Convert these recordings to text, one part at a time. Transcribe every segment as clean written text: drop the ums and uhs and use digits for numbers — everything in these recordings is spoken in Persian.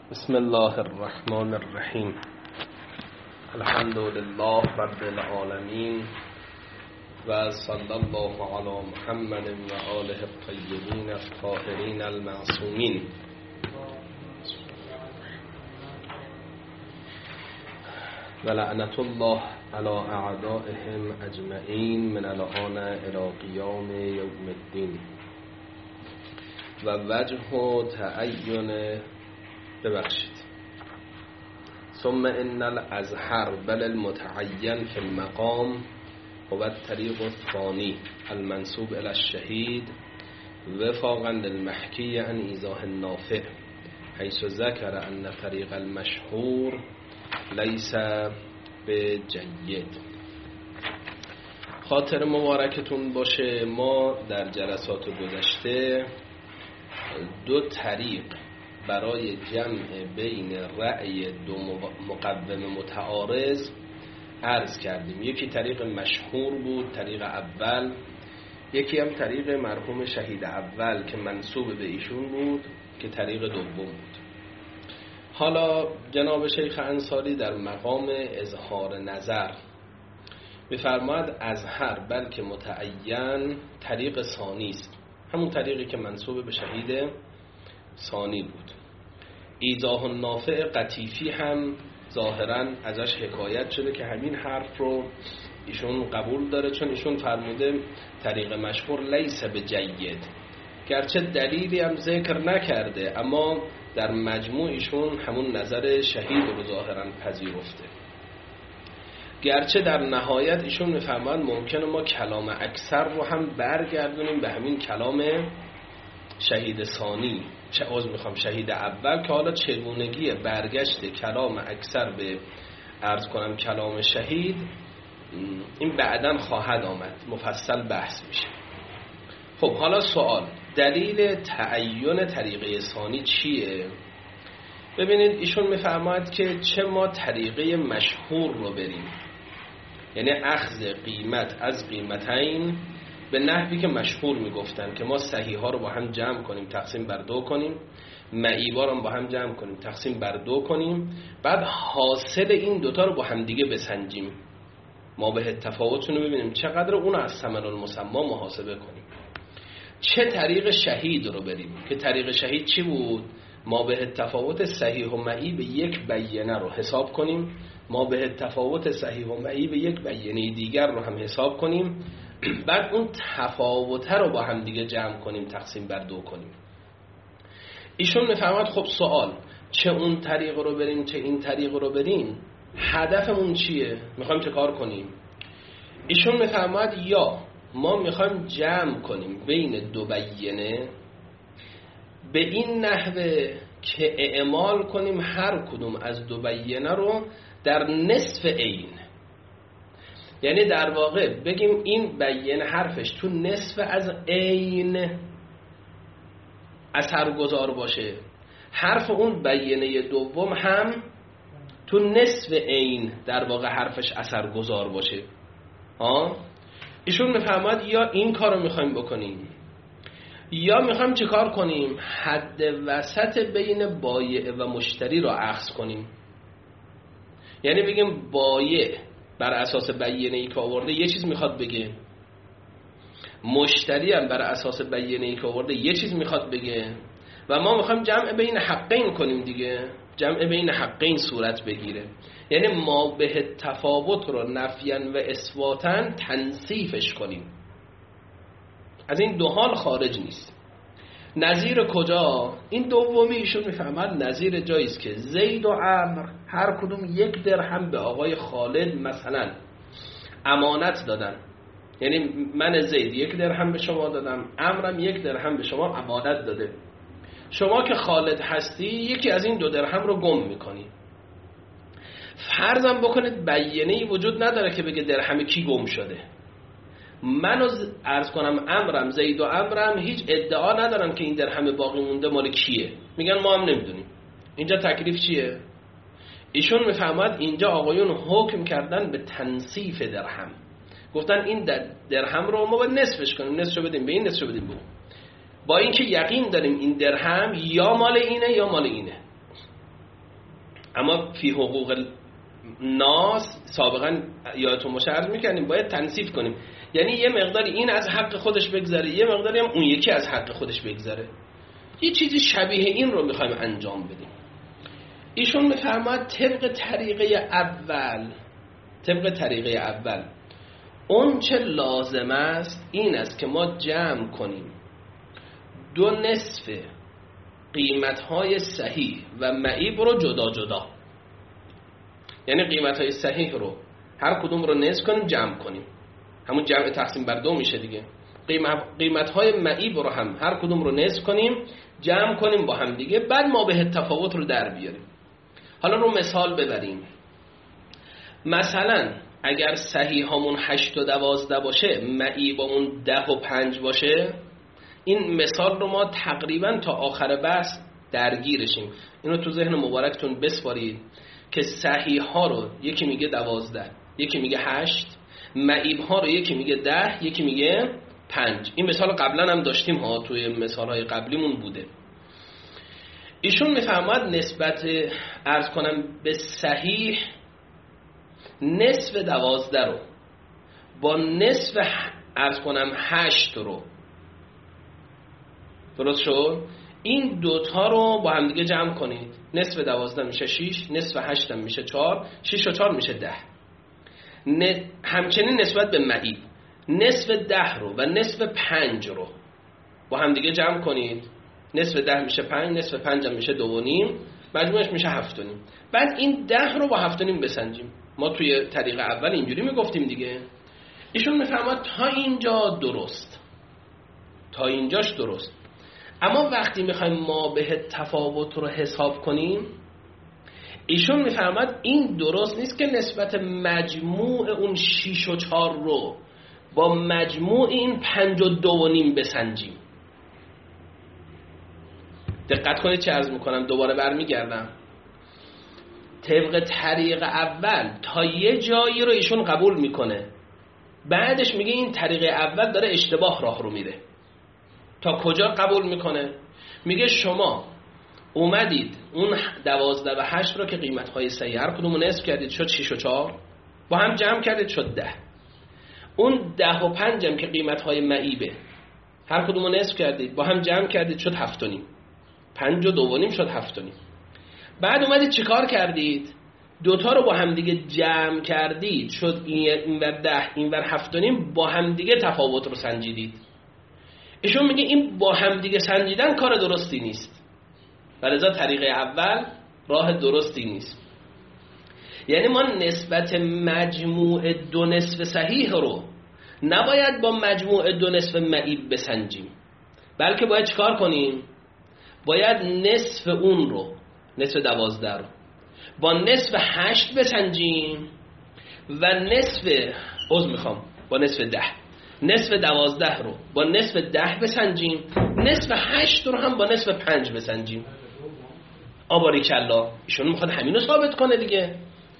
بسم الله الرحمن الرحیم. الحمد لله رب العالمین و صلی الله علی محمد و آله الطیبین الطاهرین المعصومین. و لعنت الله علی اعدائهم اجمعین من الآن الی قیام یوم الدین. و وجه تعین ثم ان الازهر بل المتعین فی المقام هو الطریق الثانی المنسوب الى الشهید وفاقا للمحکی عن ایضاح النافع حیث ذکر ان طریق المشهور لیس بجید. خاطر مبارکتون باشه، ما در جلسات گذشته دو طریق برای جمع بین رأی دو مقوم متعارض عرض کردیم. یکی طریق مشهور بود، طریق اول، یکی هم طریق مرحوم شهید اول که منسوب به ایشون بود که طریق دوم بود. حالا جناب شیخ انصاری در مقام اظهار نظر می‌فرماید ازهر بلکه متعین طریق ثانی است، همون طریقی که منسوب به شهید ثانی بود. ایضاح النافع قطیفی هم ظاهرا ازش حکایت شده که همین حرف رو ایشون قبول داره، چون ایشون فرموده طریق مشهور لیس بجید، گرچه دلیلی هم ذکر نکرده اما در مجموع ایشون همون نظر شهید رو ظاهرا پذیرفته. گرچه در نهایت ایشون میفرماند ممکنه ما کلام اکثر رو هم برگردونیم به همین کلام شهید ثانی، شهید اول، که حالا چگونگی برگشت کلام اکثر به عرض کنم کلام شهید این بعداً خواهد آمد، مفصل بحث میشه. خب حالا سوال، دلیل تعین طریقه ثانی چیه؟ ببینید ایشون میفرماید که چه ما طریقه مشهور رو بریم، یعنی اخذ قیمت از قیمتین به نحوی که مشهور میگفتن که ما صحیح ها رو با هم جمع کنیم تقسیم بر دو کنیم، معیبا رو با هم جمع کنیم تقسیم بر دو کنیم، بعد حاصل این دوتا رو با هم دیگه بسنجیم، ما به تفاوتشون رو ببینیم چقدر اون از ثمن المسما محاسبه کنیم. چه طریق شهید رو بریم که طریق شهید چی بود؟ ما به تفاوت صحیح و معیب یک بیانه رو حساب کنیم، ما به تفاوت صحیح و معیب یک بیانه دیگر رو هم حساب کنیم، بعد اون تفاوته رو با هم دیگه جمع کنیم تقسیم بر دو کنیم. ایشون میفرماید خب سوال، چه اون طریق رو بریم چه این طریق رو بریم، هدفمون چیه؟ میخوایم چه کار کنیم؟ ایشون میفرماید یا ما میخوایم جمع کنیم بین دو بیانه به این نحوه که اعمال کنیم هر کدوم از دو بیانه رو در نصف عین، یعنی در واقع بگیم این بیانه حرفش تو نصف از عین اثرگذار باشه، حرف اون بیانه دوم هم تو نصف عین در واقع حرفش اثرگذار باشه. ایشون میفرماید یا این کار رو میخوایم بکنیم یا میخوایم چه کار کنیم؟ حد وسط بین بایع و مشتری را اخذ کنیم، یعنی بگیم بایع بر اساس بیانه‌ای که آورده یه چیز میخواد بگه، مشتری هم بر اساس بیانه‌ای که آورده یه چیز میخواد بگه، و ما میخوایم جمع بین حقین کنیم دیگه، جمع بین حقین صورت بگیره، یعنی ما به تفاوت رو نفیاً و اثباتاً تنصیفش کنیم، از این دو حال خارج نیست. نظیر کجا؟ این دومی ایشون میفهمد نظیر جایی است که زید و عمرو هر کدوم 1 درهم به آقای خالد مثلا امانت دادن، یعنی من زید 1 درهم به شما دادم، عمرم 1 درهم به شما امانت داده، شما که خالد هستی یکی از این 2 درهم رو گم میکنی. فرضم بکنید بیانه‌ای وجود نداره که بگه درهم کی گم شده، منو عرض کنم امرم زید و امرم هیچ ادعا ندارن که این درهم باقی مونده مال کیه، میگن ما هم نمیدونیم. اینجا تکلیف چیه؟ ایشون میفهمد اینجا آقایون حکم کردن به تنصیف درهم، گفتن این درهم رو ما باید نصفش کنیم، نصفش بدیم به این نصفش بدیم به اون، با اینکه یقین داریم این درهم یا مال اینه یا مال اینه. اما فی حقوق ناس سابقا یادتون باشه عرض می‌کردیم باید تنصیف کنیم، یعنی یه مقداری این از حق خودش بگذره، یه مقداری هم اون یکی از حق خودش بگذره. یه چیزی شبیه این رو می‌خوایم انجام بدیم. ایشون می‌فرماید طبق طریقه اول اون چه لازم است این است که ما جمع کنیم 2/2 قیمت‌های صحیح و معیب رو جدا جدا، یعنی قیمت‌های صحیح رو هر کدوم رو نصف کنیم جمع کنیم، همون جمع تقسیم بر 2 میشه دیگه. قیمت‌های معیب رو هم هر کدوم رو نصف کنیم جمع کنیم با هم دیگه، بعد ما به تفاوت رو در بیاریم. حالا رو مثال ببریم. مثلا اگر صحیح همون 8 و 12 باشه، معیبمون 10 و 5 باشه، این مثال رو ما تقریبا تا آخر بحث درگیرشیم. اینو تو ذهن مبارکتون بسپارید که صحیح ها رو یکی میگه 12، یکی میگه 8، معیب ها رو یکی میگه 10، یکی میگه 5. این مثال قبلا هم داشتیم ها، توی مثال های قبلیمون بوده. ایشون میفرماید نسبت عرض کنم به صحیح نصف 12 رو با نصف عرض کنم 8 رو، درست شد؟ این دوتا رو با هم دیگه جمع کنید. نصف 12 میشه 6، نصف 8 میشه 4، 6 و 4 میشه 10. همچنین نسبت به معیب نصف 10 رو و نصف 5 رو با هم دیگه جمع کنید. نصف 10 میشه 5، نصف 5 هم میشه 2.5، مجموعش میشه 7.5. بعد این 10 رو با 7.5 بسنجیم. ما توی طریق اول اینجوری میگفتیم دیگه. ایشون میفرماد تا اینجا درست، تا اینجاش درست. اما وقتی میخوایم ما به تفاوت رو حساب کنیم، ایشون میفرماد این درست نیست که نسبت مجموع اون 6 و 4 رو با مجموع این 5 و 2.5 بسنجیم. دقت کنید چه عرض میکنم، دوباره برمیگردم. طبق طریق اول تا یه جایی رو ایشون قبول میکنه، بعدش میگه این طریق اول داره اشتباه راه رو میره. تا کجا قبول میکنه؟ میگه شما اومدید اون 12 و 8 رو که قیمت‌های صحیح هر کدوم رو نصف کردید شد 6 و 4، با هم جمع کردید شد 10. اون 10 و 5 هم که قیمت‌های معیبه هر کدوم رو نصف کردید با هم جمع کردید شد 7.5. 5 و 2.5 شد 7.5. بعد اومدید چیکار کردید؟ دوتا رو با هم دیگه جمع کردید شد اینور 10 اینور 7.5، با هم دیگه تفاوت رو سنجیدید. ایشون میگه این با هم دیگه سنجیدن کار درستی نیست، ولذا طریق اول راه درستی نیست. یعنی ما نسبت مجموع 2/2 صحیح رو نباید با مجموع 2/2 معیب بسنجیم، بلکه باید چیکار کنیم؟ باید نصف اون رو، نصف 12 رو با نصف 8 بسنجیم و با نصف 10. نصف 12 رو با نصف 10 بسنجیم، نصف 8 رو هم با نصف 5 بسنجیم. باریکلا. ایشون میخواد همین رو ثابت کنه دیگه.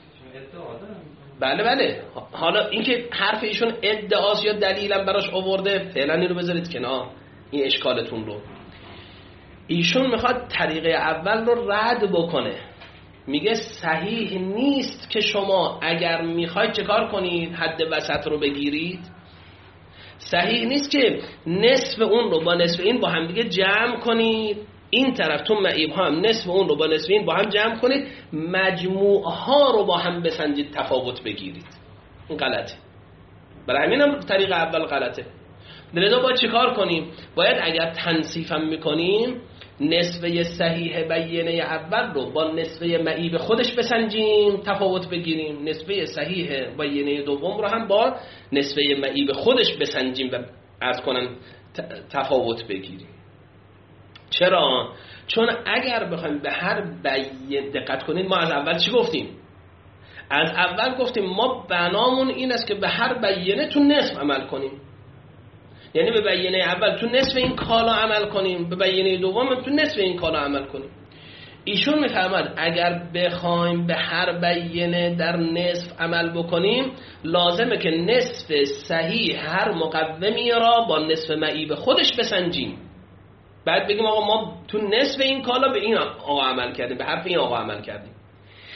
بله. حالا اینکه حرف ایشون ادعاست یا دلیلم براش آورده، فعلا این رو بذارید کنار، این اشکالتون رو. ایشون میخواد طریقه اول رو رد بکنه. میگه صحیح نیست که شما اگر میخواید چه کار کنید؟ حد وسط رو بگیرید. صحیح نیست که نصف اون رو با نصف این با هم دیگه جمع کنید، این طرف تو معیب ها هم نصف اون رو با نصف این با هم جمع کنید، مجموع ها رو با هم بسنجید تفاوت بگیرید. این غلطه. برای همین هم طریق اول غلطه. لذا باید چه کار کنیم؟ باید اگر تنصیفم میکنیم نصفه صحیح بیینه اول رو با نصفه معیب خودش بسنجیم تفاوت بگیریم، نصفه صحیح بیینه دوم رو هم با نصفه معیب خودش بسنجیم و عرض کنن تفاوت بگیریم. چرا؟ چون اگر بخوایم به هر بیینه دقت کنید، ما از اول چی گفتیم؟ از اول گفتیم ما بنامون این است که به هر بیینه تو نصف عمل کنیم، یعنی به بیینه اول تو نصف این کالا عمل کنیم، به بیینه دوم تو نصف این کالا عمل کنیم. ایشون میفرماد اگر بخوایم به هر بیینه در نصف عمل بکنیم، لازمه که نصف صحیح هر مقومی را با نصف معیب خودش بسنجیم، بعد بگیم آقا ما تو نصف این کالا به این آقا عمل کردیم، به حرف این آقا عمل کردیم.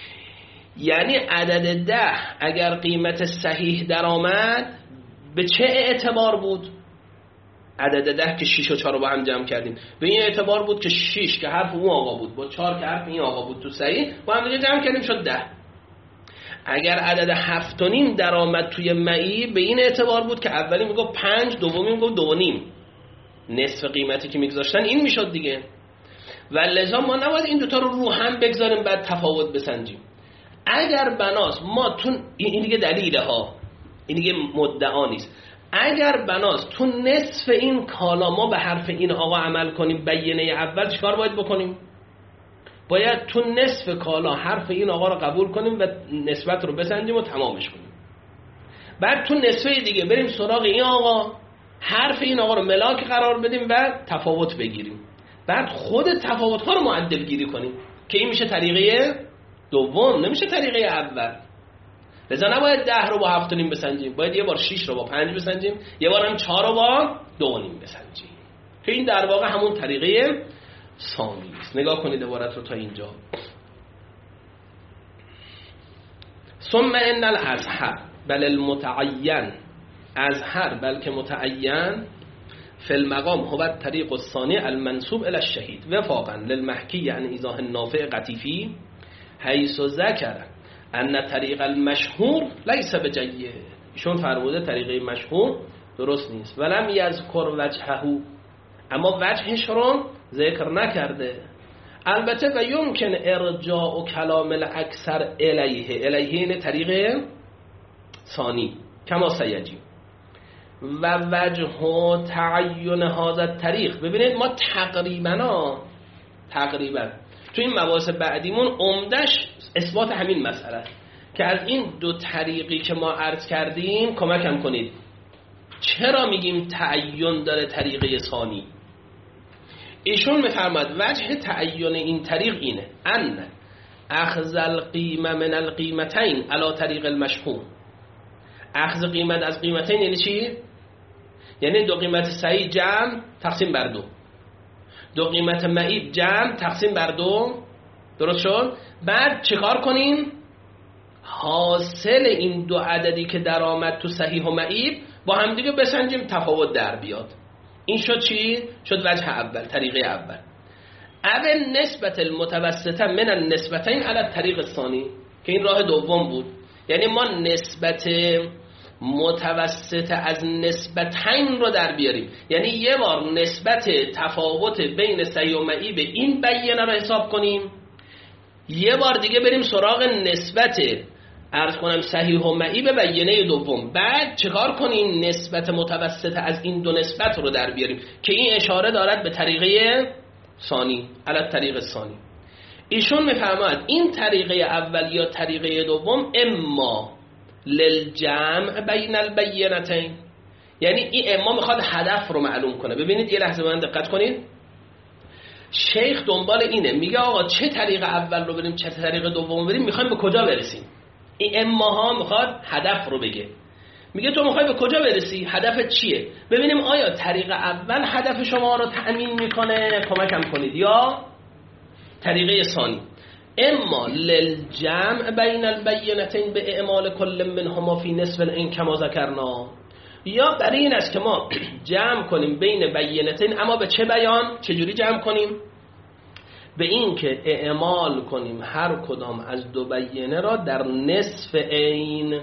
یعنی عدد 10 اگر قیمت صحیح در آمد به چه اعتبار بود؟ عدد 10 که 6 و 4 رو با هم جمع کردیم به این اعتبار بود که 6 که حرف اون آقا بود با 4 که حرف این آقا بود تو صحیح با هم دیگه جمع کردیم شد 10. اگر عدد 7.5 در آمد توی معی به این اعتبار بود که اولی میگفت 5 دومی میگفت 2.5 نصف قیمتی که میگذاشتن این میشد دیگه. و لذا ما نباید این دوتا رو هم بگذاریم بعد تفاوت بسنجیم. اگر بناس ما تو این دیگه دلیله ها، این دیگه مدعا نیست، اگر بناس تو نصف این کالا ما به حرف این آقا عمل کنیم بیینه اول چیکار باید بکنیم؟ باید تو نصف کالا حرف این آقا رو قبول کنیم و نسبت رو بسنجیم و تمامش کنیم. بعد تو نصفه دیگه بریم سراغ این آقا حرف این آقا رو ملاک قرار بدیم و تفاوت بگیریم. بعد خود تفاوت ها رو معدل گیری کنیم که این میشه طریقه دوم، نمیشه طریقه اول. لذا نباید 10 رو با 7.5 بسنجیم، باید یه بار 6 رو با 5 بسنجیم، یه بار هم 4 رو با 2.5 بسنجیم که این در واقع همون طریقه ثانی است. نگاه کنید عبارت رو تا اینجا. ثم ان الازهر بل المتعین، ازهر بلکه متعین فی المقام هو الطریق الثانی المنسوب الی الشهید وفاقا للمحکی عن ایضاح النافع قطیفی حیث ذکر ان طریق المشهور لیس بجید. ایشون فرموده طریقه مشهور درست نیست. ولم یذکر وجهه، اما وجهش رو ذکر نکرده. البته و یمکن ارجاع کلام الاکثر الیه این طریق ثانی کما سیجی و وجه تعین هذا الطریق. ببینید ما تقریبا تو این مباحث بعدیمون عمدش اثبات همین مسئله است که از این دو طریقی که ما عرض کردیم کمکم کنید. چرا میگیم تعین داره طریقه ثانی؟ ایشون میفرماد وجه تعین این طریق اینه ان اخذ القیمه من القیمتین علی طریق المشهور. اخذ قیمت از قیمتین یعنی چی؟ یعنی دو قیمت صحیح جمع تقسیم بر دو قیمت معیب جمع تقسیم بر 2. درست شد؟ بعد چیکار کنیم؟ حاصل این دو عددی که در آمد تو صحیح و معیب با هم دیگه بسنجیم تفاوت در بیاد. این شد چی؟ شد وجه اول، طریقه اول. اول نسبت المتوسطه من النسبتین علی الطریق الثانی که این راه دوم بود. یعنی ما نسبت متوسط از نسبتین رو در بیاریم، یعنی یه بار نسبت تفاوت بین صحیح و معیب این بیانه رو حساب کنیم، یه بار دیگه بریم سراغ نسبت عرض کنم صحیح و معیب بیانه دوم. بعد چیکار کنیم؟ نسبت متوسط از این دو نسبت رو در بیاریم که این اشاره دارد به طریقه ثانی علی طریق ثانی. ایشون میفرماید این طریقه اول یا طریقه دوم اما للجمع بین البینتین، یعنی این اما میخواد هدف رو معلوم کنه. ببینید یه لحظه من دقت کنید، شیخ دنبال اینه، میگه آقا چه طریق اول رو بریم چه طریق دوم بریم، میخوایم به کجا برسیم. این اما ها میخواد هدف رو بگه. میگه تو میخوای به کجا برسی؟ هدفت چیه؟ ببینیم آیا طریق اول هدف شما رو تأمین میکنه، کمکم کنید، یا طریقه ثانی. اما للجمع بین البینتین به اعمال کل منهما فی نصف این کما ذکرنا، یا برای این است که ما جمع کنیم بین بینتین، اما به چه بیان؟ چجوری جمع کنیم؟ به این که اعمال کنیم هر کدام از دو بیانه را در نصف این.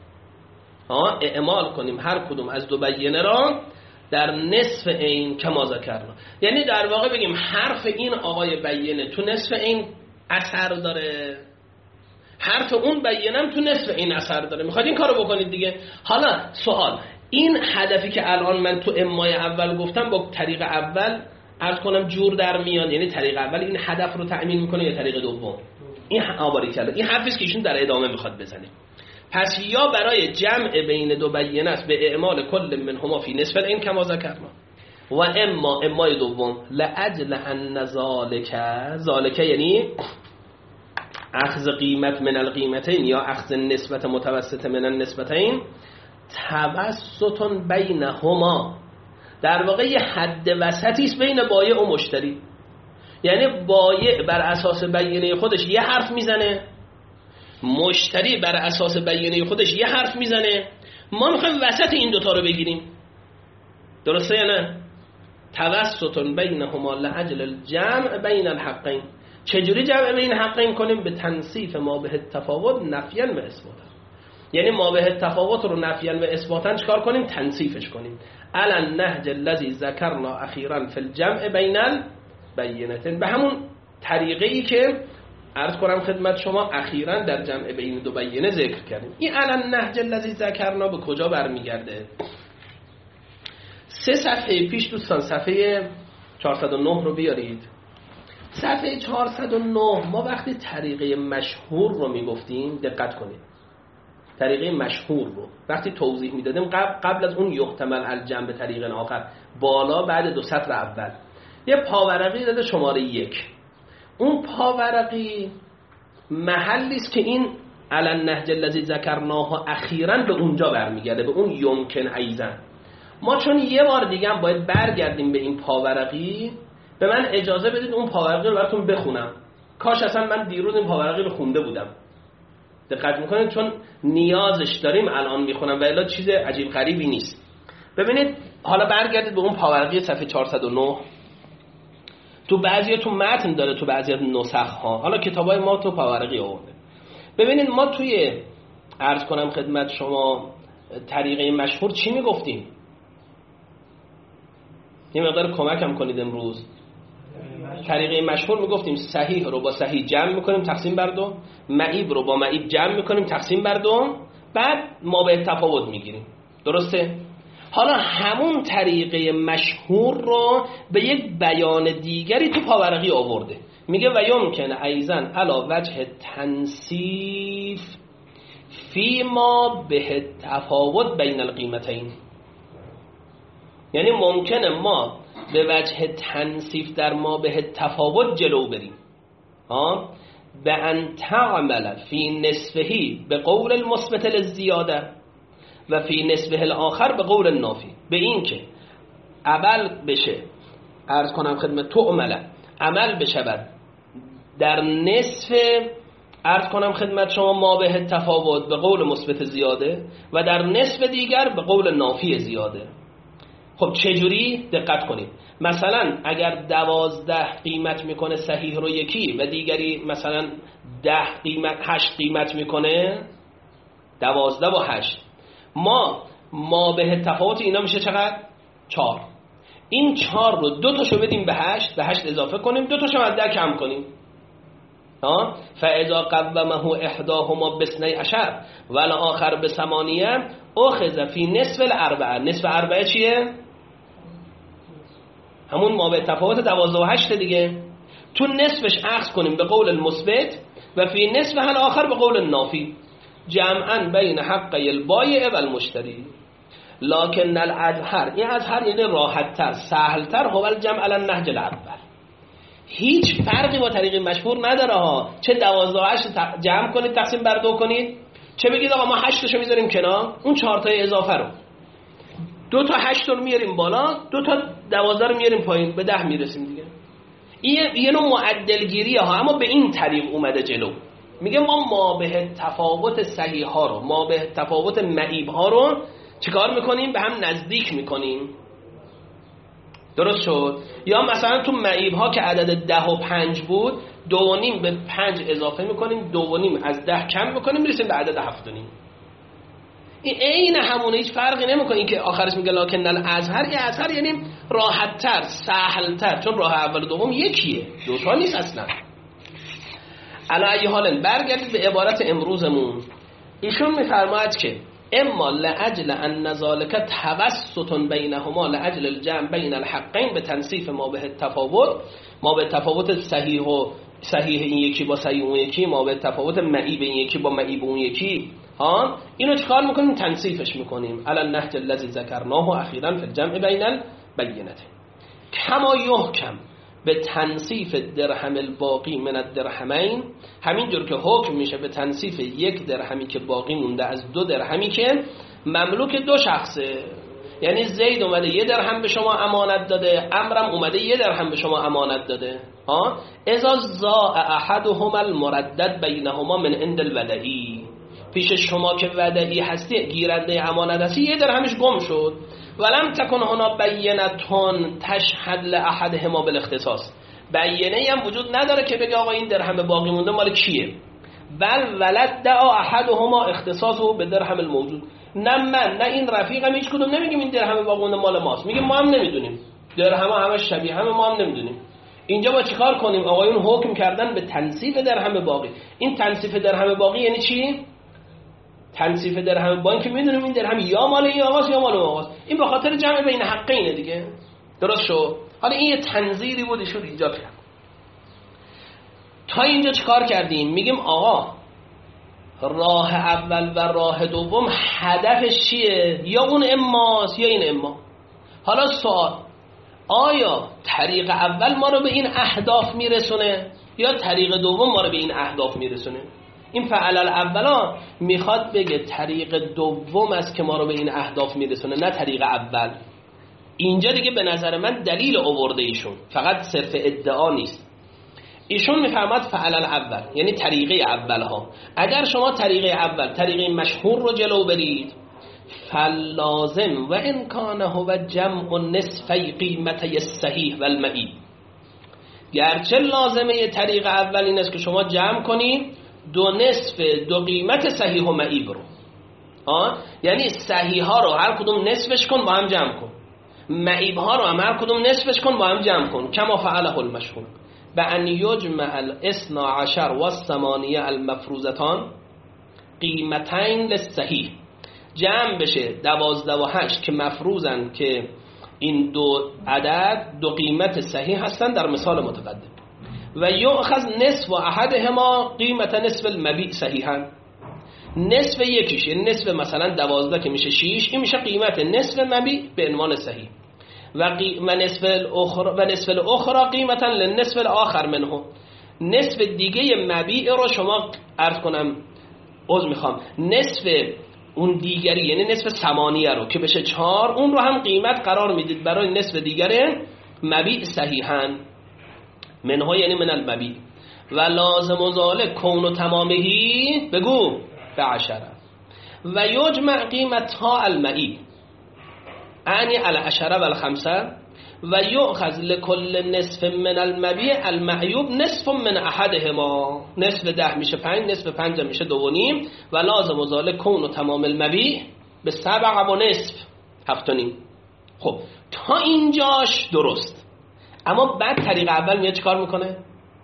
اعمال کنیم هر کدام از دو بیانه را در نصف این کما ذکرنا، یعنی در واقع بگیم حرف این آقای بیانه تو نصف این اثر داره، حرف اون بیانم تو نصف این اثر داره. میخواید این کارو بکنید دیگه. حالا سوال، این هدفی که الان من تو امای اول گفتم با طریق اول عرض کنم جور در میان، یعنی طریق اول این هدف رو تأمین میکنه یا طریق دوم؟ این آباری کرده، این حرفی که ایشون در ادامه میخواد بزنه. پس یا برای جمع بین دو بیانه است به اعمال کل منهما فی نصف این کما ذکرنا، و امای دوم لاجل ان ذالک یعنی اخذ قیمت من القیمتین یا اخذ نسبت متوسط من النسبتین توسط بینهما، در واقع یه حد وسطی است بین بایع و مشتری. یعنی بایع بر اساس بیانه خودش یه حرف میزنه، مشتری بر اساس بیانه خودش یه حرف میزنه، ما میخوایم وسط این دوتا رو بگیریم. درسته یا نه؟ توسط بینهما لاجل الجمع بین الحقین. چجوری جمع بین حقین کنیم؟ به تنصیف ما به التفاوت نفیا و اثباتا. یعنی ما به التفاوت رو نفیا و اثباتا چکار کنیم؟ تنصیفش کنیم. علی النهج الذی ذکرنا اخیرا فی الجمع بین البینتین، به همون طریقه ای که عرض کنم خدمت شما اخیرا در جمع بین دو بینه ذکر کردیم. این علی النهج الذی ذکرنا به کجا برمیگرده؟ 3 صفحه پیش دوستان، صفحه 409 رو بیارید. صفحه 409 ما وقتی طریقه مشهور رو میگفتیم، دقت کنید، طریقه مشهور رو وقتی توضیح میدادیم قبل از اون یحتمل الجمع به طریق آخر، بالا بعد 2 سطر اول یه پاورقی داده شماره 1. اون پاورقی محلی است که این علی النهج الذی ذکرناه اخیراً به اونجا برمیگرده، به اون یمکن ایضا. ما چون یه بار دیگه هم باید برگردیم به این پاورقی، به من اجازه بدید اون پاورقی رو براتون بخونم. کاش اصلا من دیروز این پاورقی رو خونده بودم. دقت میکنید؟ چون نیازش داریم الان میخونم و الا چیز عجیب غریبی نیست. ببینید حالا برگردید به اون پاورقی صفحه 409. تو بعضیا تو متن داره، تو بعضیا نسخ ها، حالا کتابای ما تو پاورقی آورده. ببینید ما توی عرض کنم خدمت شما طریقه مشهور چی میگفتیم؟ یه مقدار کمکم کنید امروز. طریقه مشهور میگفتیم صحیح رو با صحیح جمع میکنیم تقسیم بر 2، معیب رو با معیب جمع میکنیم تقسیم بر 2، بعد ما به تفاوت میگیریم. درسته؟ حالا همون طریقه مشهور رو به یک بیان دیگری تو پاورقی آورده، میگه و یمکن ایضا علی وجه تنصیف فی ما به تفاوت بین القیمتین. یعنی ممکنه ما به وجه تنصیف در ما به تفاوت جلو بریم، به ان تعمل فی نصفه به قول المثبت للزیاده و فی نصفه الاخر به قول النافی، به این که عمل بشه، عرض کنم خدمت تو عمل بشه در نصف، عرض کنم خدمت شما ما به تفاوت به قول مثبت زیاده و در نصف دیگر به قول نافی زیاده. خب چجوری؟ دقت کنید. مثلا اگر 12 قیمت میکنه صحیح رو یکی و دیگری مثلا 10 قیمت 8 قیمت میکنه، 12 با 8، ما به تفاوت اینا میشه چقدر؟ 4. این 4 رو 2 تاشو بدیم به 8، به 8 اضافه کنیم، 2 تاشو از 10 کم کنیم. فاذا قومه احداهما ب12 والاخر ب8 اخذ فی نصف الاربعه. نصف اربعه چیه؟ همون ما به تفاوت 12 و 8 دیگه. تو نصفش اخذ کنیم به قول المثبت و فی نصف الاخر به قول النافی، جمعا بین حقی البایع و المشتری. لکن الازهر، این ازهر یعنی راحت تر سهل تر، هو الجمع علی النهج الاول. هیچ فرقی با طریق مشهور نداره ها. چه 12 و 8 جمع کنید تقسیم بر 2 کنید، چه بگید آقا ما 8 تاشو میذاریم کنار، اون 4 تا اضافه رو 2 تا 8 رو میاریم بالا، 2 تا 12 رو میاریم پایین، به 10 میرسیم دیگه. این یه نوع معدلگیریه ها، اما به این طریق اومده جلو. میگه ما به تفاوت صحیح ها رو، ما به تفاوت معیب ها رو چیکار میکنیم؟ به هم نزدیک میکنیم. درست شد؟ یا مثلا تو معیب ها که عدد 10 و 5 بود، 2.5 به 5 اضافه میکنیم، 2.5 از 10 کم میکنیم، میرسیم به عدد 7.5. این عین همونه، هیچ فرقی نمیکنه. این که آخرش میگه لکن الازهر، یه ازهر یعنی راحت تر سهل تر، چون راه اول و دوم یکیه، 2 تا نیست اصلا. علی ای حال برگردید به عبارت امروزمون. ایشون میفرماید که اما لاجل ان ذلک توسط بینهما لاجل الجمع بین الحقین به تنصیف ما به تفاوت، ما به تفاوت صحیح و صحیح این یکی با صحیح اون یکی، ما به تفاوت معیب این یکی با معیب اون یکی، اینو چیکار میکنیم؟ تنصیفش میکنیم علی النهج الذی ذکرناه اخیرا فی الجمع بین البینتین کما یحکم به تنصیف درهم الباقی من الدرهمین، همینجور که حکم میشه به تنصیف 1 درهمی که باقی مونده از 2 درهمی که مملوک 2 شخصه. یعنی زید اومده 1 درهم به شما امانت داده، عمرم اومده 1 درهم به شما امانت داده. اذا ضاع احدهما المردد بینهما من عند الودعی، پیش شما که ودعی هستی، گیرنده امانت هستی، 1 درهمش گم شد. ولم تکن هنا بینتون تشهد لاحدهما بالاختصاص، بیانه هم وجود نداره که بگه آقا این درهم باقی مونده مال کیه. بل ولد دعا احدهما اختصاصه به درهم الموجود، نه من نه این رفیقم هیچ کدوم نمیگیم این درهم باقی مونده مال ماست، میگیم ما هم نمیدونیم، درهم همش شبیه همه، ما هم نمیدونیم. اینجا با چیکار کنیم؟ آقایون حکم کردن به تنصیف درهم باقی. این تنصیف درهم باقی یعنی چی؟ تنصیف درهم باقی که میدونیم این درهم یا مال این آقاست یا مال اون آقاست، این به خاطر جمع بین حقینه دیگه. درست شد؟ حالا این یه تنظیری بود ایشون ایجاد کرد. تا اینجا چیکار کردیم؟ میگیم آقا راه اول و راه دوم هدفش چیه؟ یا اون اماست یا این اما. حالا سوال، آیا طریق اول ما رو به این اهداف میرسونه یا طریق دوم ما رو به این اهداف میرسونه؟ این فعل الاولا میخواد بگه طریق دوم است که ما رو به این اهداف میرسونه، نه طریق اول. اینجا دیگه به نظر من دلیل آورده ایشون، فقط صرف ادعا نیست. ایشون میفهمد فعل الاول یعنی طریقه اول ها. اگر شما طریقه اول، طریقه مشهور رو جلو برید، فلازم و امکانه و جمع نصفی قیمتی صحیح و المعیب، گرچه لازمه طریق اول این است که شما جمع کنید 2 قیمت صحیح و معیب رو. یعنی صحیح ها رو هر کدوم نصفش کن با هم جمع کن، معیب ها رو هم هر کدوم نصفش کن با هم جمع کن. کما فعله المشهور بأن یجمع الاثنا عشر و الثمانیه المفروضتان قیمتین للصحیح، جمع بشه 12 و 8 که مفروضن، که این 2 عدد 2 قیمت صحیح هستن در مثال متقدم. و یؤخذ نصف و احدهما قیمت نصف المبیع صحیحا، نصف یکیش یعنی نصف مثلا 12 که میشه 6، این میشه قیمت نصف مبیع به عنوان صحیح. و نصف الاخرى قیمتا للنصف الاخر منه، نصف دیگه مبیع رو شما عرض کنم نصف اون دیگری یعنی نصف ثمانیه رو که بشه 4، اون رو هم قیمت قرار میدید برای نصف دیگره مبیع صحیحا منه، یعنی من المبیع. و لازم ذالک کون تمامهی بگو به 10 و یجمع قیمتها المعیب یعنی العشره و الخمسه و یؤخذ لكل نصف من المبیع المعیوب نصف من احدهما، نصف 10 میشه 5، نصف 5 میشه 2.5. و لازم ذالک کون تمام المبیع به 7 و نصف 7.5. خب تا اینجاش درست، اما بعد طریق اول میاد چیکار میکنه؟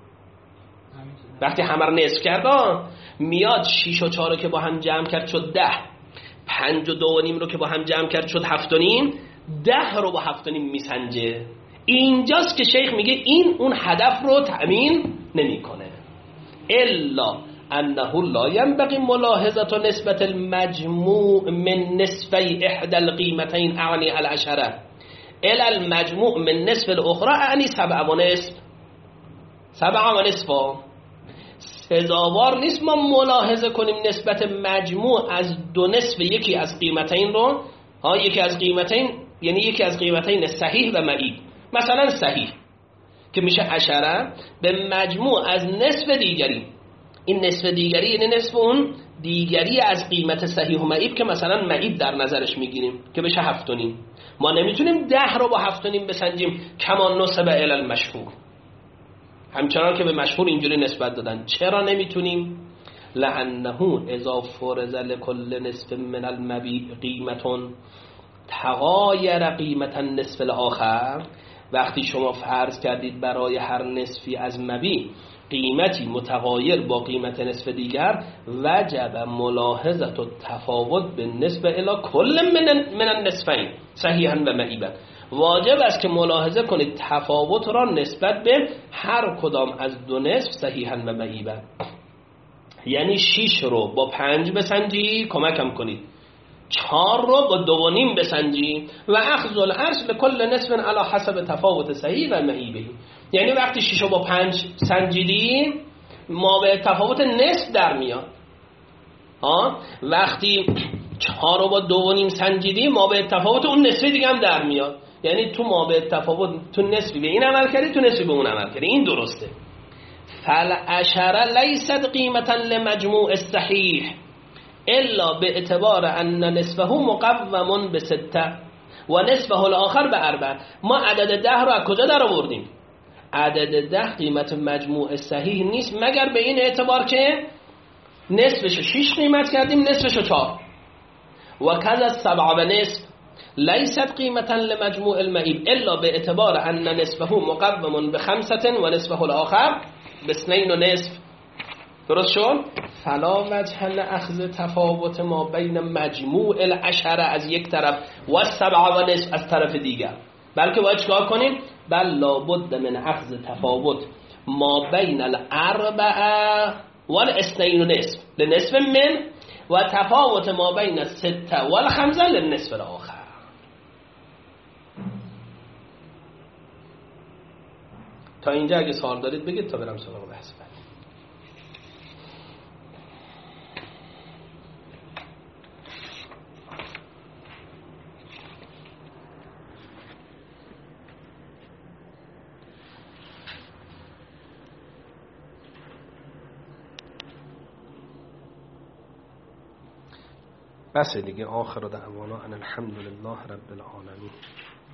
وقتی همه رو نصف کرد میاد 6 و 4 رو که با هم جمع کرد شد 10، 5 و 2.5 رو که با هم جمع کرد شد 7.5، 10 رو با 7.5 میسنجه. اینجاست که شیخ میگه این اون هدف رو تأمین نمیکنه. الا انه لا ينبغي ملاحظه نسبت المجموع من نصفي احدى القيمتين اعني العشره الى المجموع من نصف الاخرى اعني 7 و نصف. 7 و نصف سزاوار نیست ما ملاحظه کنیم نسبت مجموع از 2 نصف یکی از قیمتین رو، یکی از قیمتین یعنی یکی از قیمتین صحیح و معیب. مثلا صحیح که میشه 10 به مجموع از نصف دیگری، این نصف دیگری یعنی نصف اون دیگری از قیمت صحیح و معیب که مثلا معیب در نظرش میگیریم که بشه 7.5. ما نمیتونیم 10 رو با 7.5 بسنجیم کما نسب الی المشهور، همچنان که به مشهور اینجوری نسبت دادن. چرا نمیتونیم؟ لانه اذا فرض لكل نصف من المبیع قیمتون تغایر قیمت النصف الاخر، وقتی شما فرض کردید برای هر نصفی از مبیع قیمتی متغایر با قیمت نصف دیگر، وجب ملاحظه التفاوت بالنسبه الی کل من النصفین صحیحا و معیبا، واجب است که ملاحظه کنید تفاوت را نسبت به هر کدام از 2 نصف صحیحا و معیبا. یعنی 6 رو با 5 بسنجی کمکم کنید، 4 رو با 2.5 بسنجی و اخذ الارث لكل نصف على حسب تفاوت صحیح و معیبه. یعنی وقتی 6 رو با 5 سنجیدیم ما به تفاوت نصف در میاد. وقتی 4 رو با 2.5 سنجیدی، ما به تفاوت اون نصفی دیگه هم در میاد. یعنی تو ما به تفاوت تو نصفی به این عمل کردی، تو نصفی به اون عمل کردی. این درسته. فالعشره لیست قیمتا لمجموع الصحیح الا به اعتبار ان نصفه مقوم به 6 و نصفه الاخر به 4. ما عدد 10 رو از کجا در آوردیم؟ عدد 10 قیمت مجموع صحیح نیست مگر به این اعتبار که نصفشو 6 قیمت کردیم، نصفشو 4. و کذا 7 و نصف لیست قیمتا لمجموع المعیب الا به اعتبار ان نصفه مقوم به 5 و نصفه الاخر به 2 و نصف. درست شد؟ فلا وجه لأخذ تفاوت ما بین مجموع العشره از یک طرف و 7 و نصف از طرف دیگر، بلکه باید چکار کنیم؟ بل لابد من اخذ تفاوت ما بین الاربعه و 2 و نصف لنصف من و تفاوت ما بین 6 و 5 للنصف الاخر. تا اینجا اگه سوال دارید بگید تا برم سراغ بحث بعد. بس دیگه. آخر دعوانا ان الحمد لله رب العالمین.